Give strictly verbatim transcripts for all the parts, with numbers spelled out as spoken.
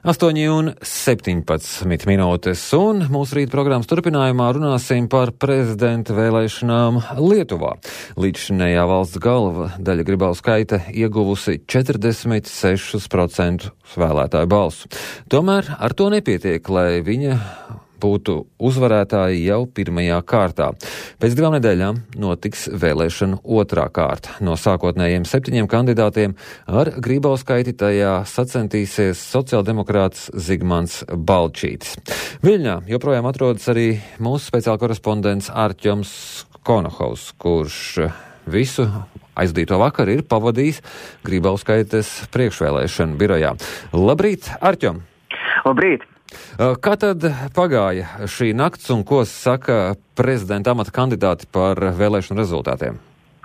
astoņi un septiņpadsmit minūtes, un mūsu rīta programmas turpinājumā runāsim par prezidenta vēlēšanām Lietuvā. Līdzšinējā valsts galva Daļa Grybauskaite ieguvusi četrdesmit sešus procentus vēlētāju balsu. Tomēr ar to nepietiek, lai viņa būtu uzvarētāji jau pirmajā kārtā. Pēc divām nedēļām notiks vēlēšanu otrā kārta. No sākotnējiem septiņiem kandidātiem ar Grybauskaiti tajā sacensties sociāldemokrāts Zigmants Balčītis. Viļņā joprojām atrodas arī mūsu speciāla korespondents Artjoms Konohovs, kurš visu aizdīto vakaru ir pavadījis Grybauskaites priekšvēlēšanu birojā. Labrīt, Artjom! Labrīt! Kā tad pagāja šī nakts un ko saka prezidenta amata kandidāti par vēlēšanu rezultātiem?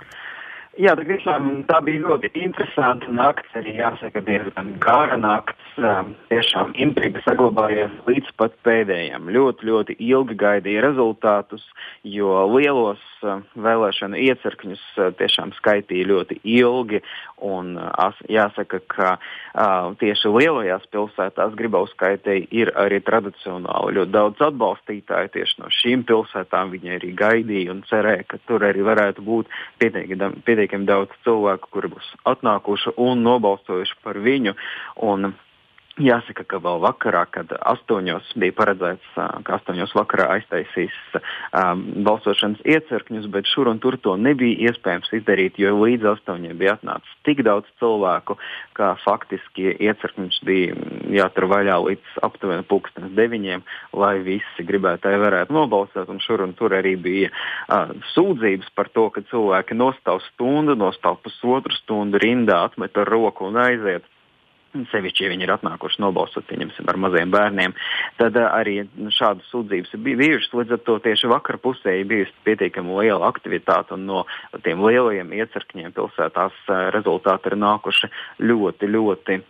Jā, tā, tiešām, tā bija ļoti interesanta nakts, arī jāsaka diezgan gara nakts, tiešām intriga saglabājies līdz pat pēdējiem. Ļoti, ļoti ilgi gaidīja rezultātus, jo lielos vēlēšanu iecirkņus tiešām skaitīja ļoti ilgi, un jāsaka, ka tieši lielajās pilsētās Grybauskaitei ir arī tradicionāli ļoti daudz atbalstītāju, tieši no šīm pilsētām viņi arī gaidīja un cerēja, ka tur arī varētu būt pietiekami pietiekami daudz cilvēku, kuri būs atnākuši un nobalsojuši par viņu. Un jāsaka, ka vēl vakarā, kad astoņos bija paredzēts, ka astoņos vakarā aiztaisīs um, balsošanas iecirkņus, bet šur un tur to nebija iespējams izdarīt, jo līdz astoņiem bija atnācis tik daudz cilvēku, ka faktiski iecirkņus bija jātur vaļā līdz aptuveni pulkstens deviņiem, lai visi gribētāji varētu nobalsot, un šur un tur arī bija uh, sūdzības par to, ka cilvēki nostāv stundu, nostāv pusotru stundu rindā, atmet ar roku un aiziet. Sevišķi, ja viņi ir atnākuši nobalsot, pieņemsim, ar maziem bērniem, tad uh, arī šādas sūdzības bija bijušas, līdz ar to tieši vakar pusē ir bijusi pietiekami liela aktivitāte, un no tiem lielajiem iecirkņiem pilsētās uh, rezultāti ir nākuši ļoti, ļoti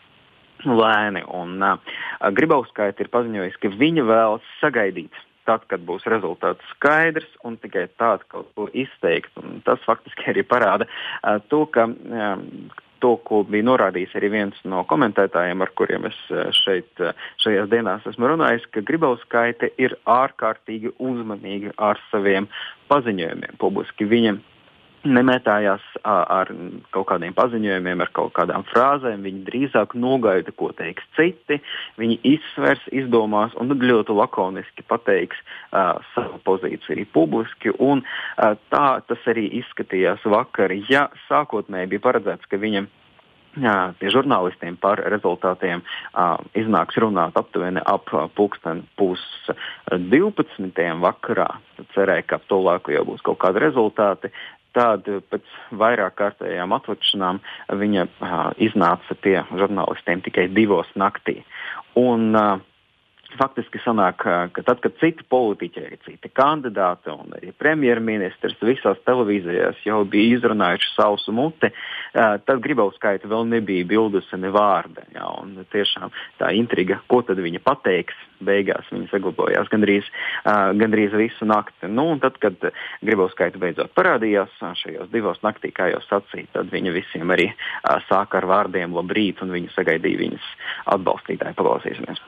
lēni, un uh, Grybauskaite ir paziņojusi, ka viņa vēlas sagaidīt tad, kad būs rezultāts skaidrs, un tikai tādu kaut ko izteikt, un tas faktiski arī parāda uh, to, ka uh, To, ko bija norādījis arī viens no komentētājiem, ar kuriem es šeit, šajās dienās esmu runājis, ka Grybauskaite ir ārkārtīgi uzmanīga ar saviem paziņojumiem. Publiski viņa nemetājās ar kaut kādiem paziņojumiem, ar kaut kādām frāzēm, viņi drīzāk nogaida, ko teiks citi, viņi izsvers, izdomās un tad ļoti lakoniski pateiks uh, savu pozīciju arī publiski, un uh, tā tas arī izskatījās vakar. Ja sākotnēji bija paredzēts, ka viņam Jā, pie žurnālistiem par rezultātiem uh, iznāks runāt aptuveni ap uh, pulksten pus divpadsmitiem vakarā. Tad cerēja, ka ap to laiku jau būs kaut kādi rezultāti. Tad pēc vairāk kārtējām atlikšanām viņa uh, iznāca pie žurnālistiem tikai divos naktī. Un uh, faktiski sanāk, ka tad, kad citi politiķi, arī citi kandidāti un arī premjerministrs visās televīzijās jau bija izrunājuši sausu muti, tad Grybauskaite vēl nebija bildusi ne vārda. Jā, un tiešām tā intriga, ko tad viņa pateiks, beigās viņa saglabājās gandrīz, gandrīz visu nakti. Nu, un tad, kad Grybauskaite beidzot parādījās šajos divos naktī, kā jau sacīja, tad viņa visiem arī sāka ar vārdiem labrīt, un viņa sagaidīja viņas atbalstītāji. Paklausīsimies.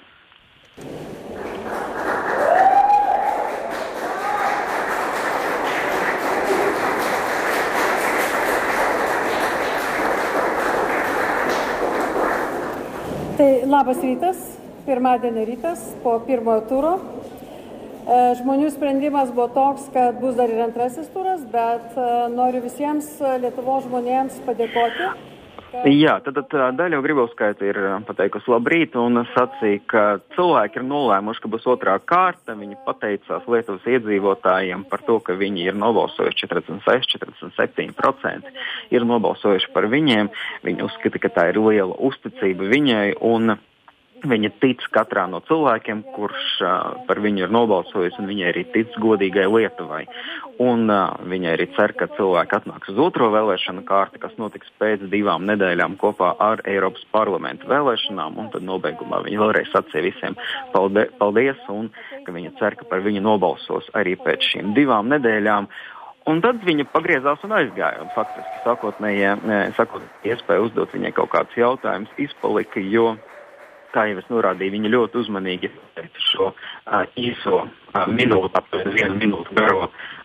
Tai labas rytas, pirmadienio rytas po pirmojo turo. Žmonių sprendimas buvo toks, kad bus dar ir antrasis turas, bet noriu visiems Lietuvos žmonėms padėkoti. Jā, tad, tad Daļa Grybauskaite ir pateikusi labrīt un sacīja, ka cilvēki ir nolēmuši, ka būs otrā kārta. Viņi pateicās Lietuvas iedzīvotājiem par to, ka viņi ir nobalsojuši četrdesmit seši, četrdesmit septiņi procenti ir nobalsojuši par viņiem. Viņi uzskata, ka tā ir liela uzticība viņai, un viņa tic katrā no cilvēkiem, kurš uh, par viņu ir nobalsojis, un viņa arī tic godīgai Lietuvai. Un uh, viņa arī cer, ka cilvēki atnāks uz otro vēlēšanu kārti, kas notiks pēc divām nedēļām kopā ar Eiropas parlamentu vēlēšanām, un tad nobeigumā viņa vēlreiz sacīja visiem palde, paldies, un ka viņa cer, ka par viņu nobalsos arī pēc šīm divām nedēļām. Un tad viņa pagriezās un aizgāja, un faktiski sakotnēji, sakot, iespēja uzdot viņai kaut kādus jautājumus izpalika, jo kā jau es norādīju, viņi ļoti uzmanīgi šo uh, īso uh, minūtu, aptuveni vienu minūtu garo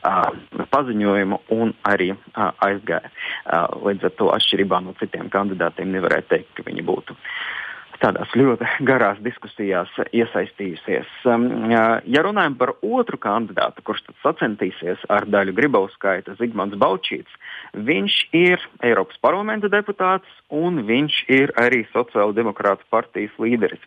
uh, paziņojumu un arī uh, aizgāja. Uh, līdz ar to atšķirībā no citiem kandidātiem nevarētu teikt, ka viņi būtu tādās ļoti garās diskusijās iesaistījusies. Um, uh, ja runājam par otru kandidātu, kurš tad sacentīsies ar Daļu Grybauskaiti, Zigmants Balčītis, viņš ir Eiropas parlamenta deputāts un viņš ir arī Sociāldemokrātu partijas līderis.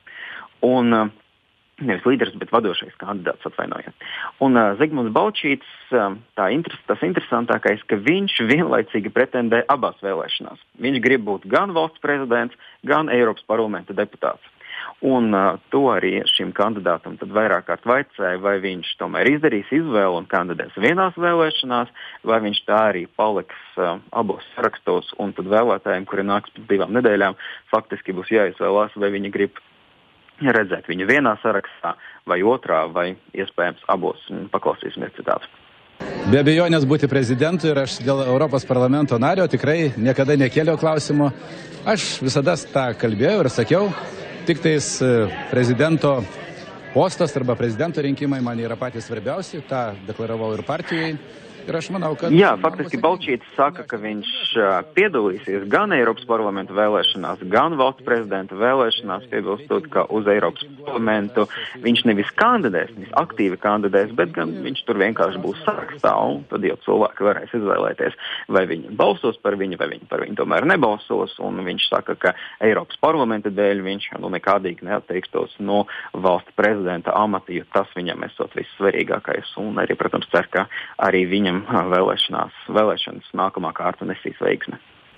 Un uh, nevis līderis, bet vadošais kandidāts, atvainojiet. Un uh, Zigmants Balčītis, uh, tā interes, tas interesantākais, ka viņš vienlaicīgi pretendē abās vēlēšanās. Viņš grib būt gan valsts prezidents, gan Eiropas parlamenta deputāts. Un uh, to arī šim kandidātam tad vairāk kārt vaicāja, vai viņš tomēr izdarīs izvēlu un kandidēs vienās vēlēšanās, vai viņš tā arī paliks uh, abos sarakstos, un tad vēlētājiem, kuri nāks pēc divām nedēļām, faktiski būs jāizvēlās, vai viņi grib redzēt viņu vienā sarakstā, vai otrā, vai iespējams abos. Paklausīsimies citātu. Be abejonės būti prezidentu ir aš dėl Europos parlamento nario tikrai niekada nekėliau klausimų. Aš visada tą kalbėjau ir sakiau, tik tais prezidento postas arba prezidento rinkimai man yra patys svarbiausi, tą deklaravau ir partijai. Manau, kad... Jā, faktiski Balčītis saka, ka viņš uh, piedalīsies gan Eiropas parlamenta vēlēšanās, gan valsts prezidenta vēlēšanās, piebilstot, ka uz Eiropas parlamentu viņš nevis kandidēs, nevis aktīvi kandidēs, bet gan viņš tur vienkārši būs sarakstā, un tad jau cilvēki varēs izvēlēties, vai viņi balsos par viņu, vai viņi par viņu tomēr nebalsos, un viņš saka, ka Eiropas parlamenta dēļ viņš nu, nekādīgi neatteiktos no valsts prezidenta amata, jo tas viņam esot vissvarīgākais, un arī, protams, cer, ka arī viņam vēlēšanās, vēlēšanas nākamā kārta nesīs veiksmi.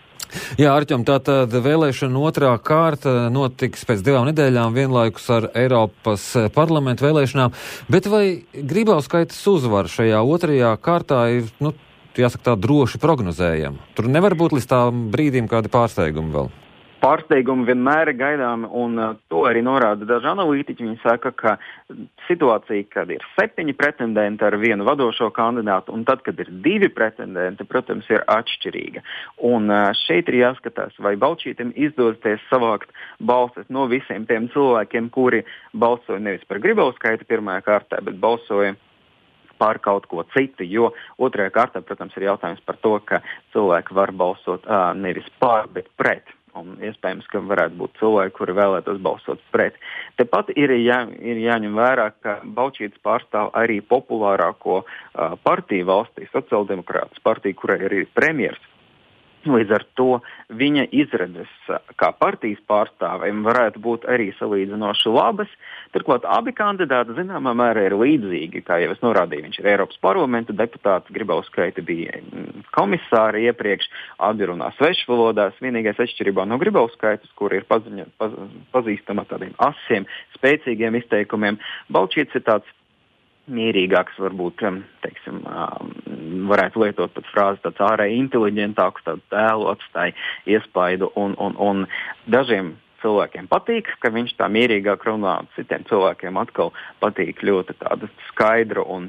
Jā, Arķom, tātad vēlēšana otrā kārta notiks pēc divām nedēļām vienlaikus ar Eiropas parlamentu vēlēšanām, bet vai Grybauskaites uzvara šajā otrajā kārtā ir, nu, jāsaka tā, droši prognozējama? Tur nevar būt līdz tām brīdīm kādi pārsteigumi vēl? Pārsteigumi vienmēr ir gaidāmi, un uh, to arī norāda daži analītiķi. Viņi saka, ka situācija, kad ir septiņi pretendenti ar vienu vadošo kandidātu, un tad, kad ir divi pretendenti, protams, ir atšķirīga. Un uh, šeit ir jāskatās, vai Balčītim izdosies savākt balsis no visiem tiem cilvēkiem, kuri balsoja nevis par Grybauskaiti pirmajā kārtā, bet balsoja par kaut ko citu, jo otrajā kārtā, protams, ir jautājums par to, ka cilvēki var balsot uh, nevis par, bet pret. Un iespējams, ka varētu būt cilvēki, kuri vēlētos balsot pret. Tepat ir, jā, ir jāņem vērā, ka Balčītis pārstāv arī populārāko uh, partiju valstī, Sociāldemokrātas partiju, kurai ir premjers. Līdz ar to viņa izredzes kā partijas pārstāvējiem varētu būt arī salīdzinoši labas. Turklāt abi kandidāti zināmā mērā ir līdzīgi, kā jau es norādīju, viņš ir Eiropas parlamenta deputāts, Grybauskaite bija komisāri iepriekš, abi runā svešvalodās, vienīgais atšķirībā no Grybauskaites, kur ir paziņa, paz, pazīstama tādiem asiem, spēcīgiem izteikumiem. Balčītis ir tāds mierīgāks, varbūt, teiksim, varētu lietot pat frāzi tāds ārēji inteliģentāks, tādu tēlu atstāja iespaidu, un, un, un dažiem cilvēkiem patīk, ka viņš tā mierīgāk runā, citiem cilvēkiem atkal patīk ļoti tāda skaidra un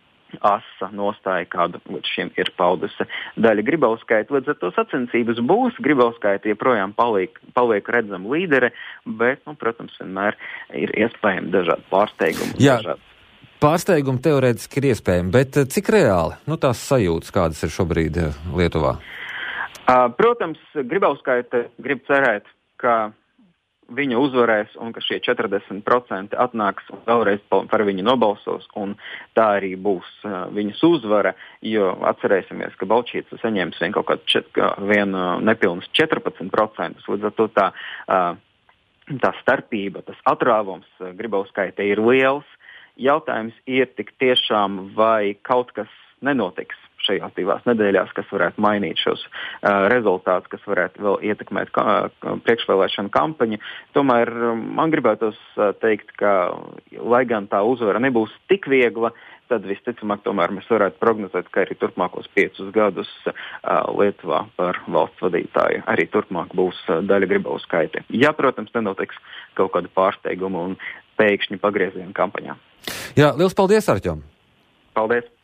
asa nostāja, kādu līdz šim ir paudusi Daļa Grybauskaite. Līdz ar to sacensības būs, Grybauskaite joprojām paliek, paliek redzama līdere, bet, nu, protams, vienmēr ir iespējami dažādi pārsteigumi. Jā. Dažādi Pārsteigumi teorētiski ir iespējami, bet cik reāli, nu, tās sajūtas, kādas ir šobrīd Lietuvā? Uh, protams, Grybauskaite grib cerēt, ka viņa uzvarēs un ka šie četrdesmit procenti atnāks un vēlreiz par viņu nobalsos, un tā arī būs uh, viņas uzvara, jo atcerēsimies, ka Balčītis saņēmis vien kaut kādu čet, vien uh, nepilnus četrpadsmit procentus, līdz ar to tā, uh, tā starpība, tas atrāvums uh, Grybauskaite ir liels. Jautājums ir tik tiešām, vai kaut kas nenotiks šajās divās nedēļās, kas varētu mainīt šos uh, rezultātus, kas varētu vēl ietekmēt ka, uh, priekšvēlēšanu kampaņu. Tomēr um, man gribētos uh, teikt, ka, lai gan tā uzvara nebūs tik viegla, tad visticamāk tomēr mēs varētu prognozēt, ka arī turpmākos piecus gadus uh, Lietuvā par valsts vadītāju arī turpmāk būs uh, Daļa Grybauskaite. Jā, protams, nenotiks kaut kāda pārsteiguma un pēkšņi pagrieziena kampaņā. Jā, liels paldies, Arķom! Paldies!